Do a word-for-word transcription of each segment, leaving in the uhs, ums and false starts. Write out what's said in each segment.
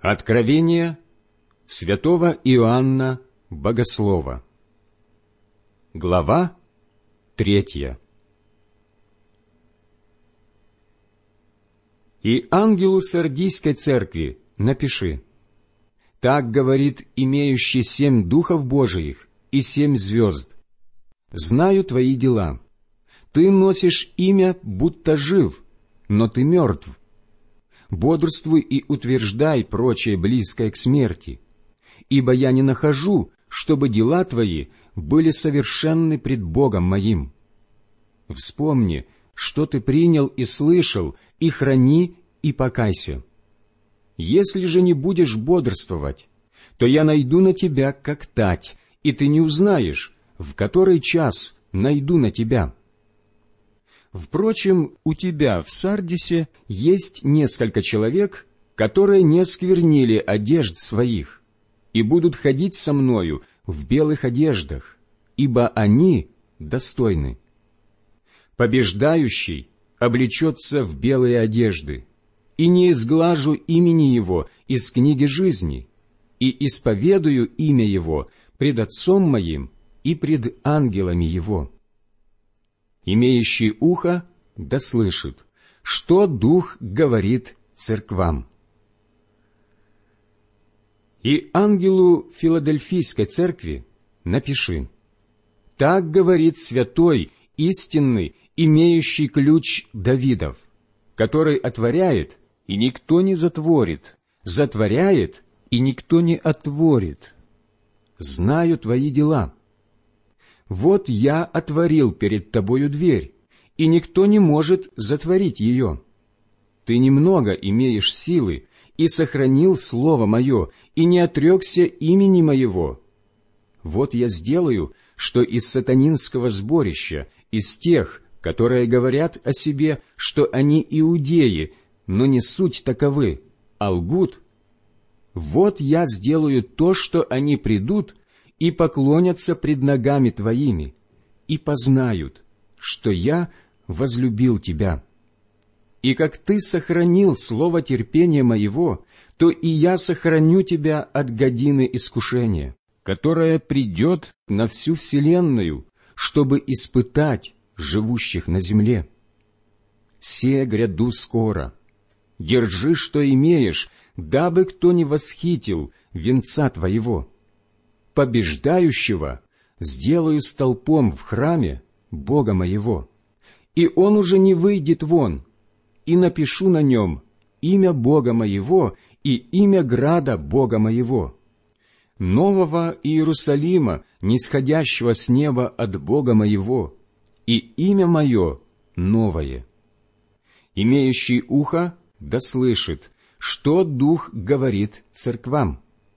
Откровение святого Иоанна Богослова. Глава третья. «И ангелу Сардийской церкви напиши: так говорит имеющий семь духов Божиих и семь звезд. Знаю твои дела. Ты носишь имя, будто жив, но ты мертв. Бодрствуй и утверждай прочее близкое к смерти, ибо я не нахожу, чтобы дела твои были совершенны пред Богом моим. Вспомни, что ты принял и слышал, и храни, и покайся. Если же не будешь бодрствовать, то я найду на тебя, как тать, и ты не узнаешь, в который час найду на тебя. Впрочем, у тебя в Сардисе есть несколько человек, которые не осквернили одежд своих, и будут ходить со мною в белых одеждах, ибо они достойны. Побеждающий облечется в белые одежды, и не изглажу имени его из книги жизни, и исповедую имя его пред Отцом моим и пред ангелами его. Имеющий ухо да слышит, что Дух говорит церквам. И ангелу Филадельфийской церкви напиши: так говорит святой, истинный, имеющий ключ Давидов, который отворяет, и никто не затворит, затворяет, и никто не отворит. Знаю твои дела. Вот я отворил перед тобою дверь, и никто не может затворить ее. Ты немного имеешь силы, и сохранил слово мое, и не отрекся имени моего. Вот я сделаю, что из сатанинского сборища, из тех, которые говорят о себе, что они иудеи, но не суть таковы, а лгут, вот я сделаю то, что они придут и поклонятся пред ногами твоими, и познают, что я возлюбил тебя. И как ты сохранил слово терпения моего, то и я сохраню тебя от годины искушения, которая придет на всю вселенную, чтобы испытать живущих на земле. Се гряду скоро. Держи, что имеешь, дабы кто не восхитил венца твоего. Побеждающего сделаю столпом в храме Бога моего, и он уже не выйдет вон, и напишу на нем имя Бога моего и имя града Бога моего, нового Иерусалима, нисходящего с неба от Бога моего, и имя мое новое. Имеющий ухо да слышит, что Дух говорит церквам.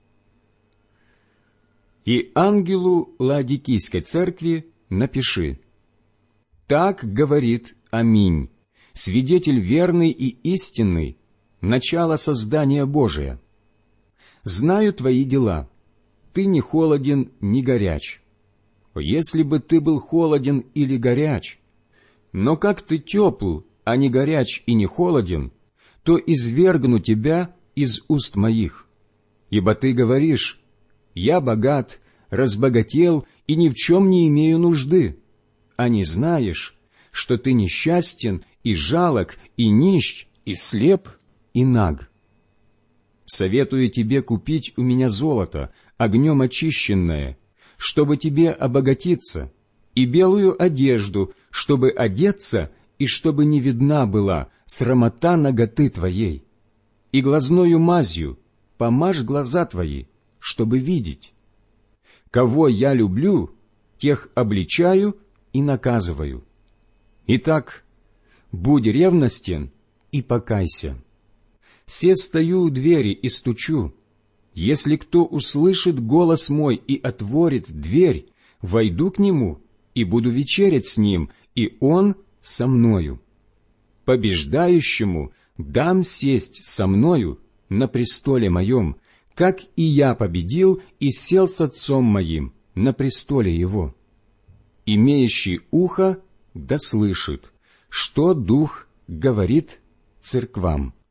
И ангелу Лаодикийской церкви напиши: так говорит Аминь, свидетель верный и истинный, начало создания Божия. Знаю твои дела, ты не холоден, ни горяч. Если бы ты был холоден или горяч, но как ты тепл, а не горяч и не холоден, то извергну тебя из уст моих. Ибо ты говоришь: я богат, разбогател и ни в чем не имею нужды, а не знаешь, что ты несчастен и жалок, и нищ, и слеп, и наг. Советую тебе купить у меня золото, огнем очищенное, чтобы тебе обогатиться, и белую одежду, чтобы одеться, и чтобы не видна была срамота наготы твоей, и глазною мазью помажь глаза твои, чтобы видеть. Кого я люблю, тех обличаю и наказываю. Итак, будь ревностен и покайся. Се стою у двери и стучу. Если кто услышит голос мой и отворит дверь, войду к нему и буду вечерять с ним, и он со мною. Побеждающему дам сесть со мною на престоле моем, как и я победил и сел с Отцом моим на престоле его. Имеющий ухо да слышит, что Дух говорит церквам.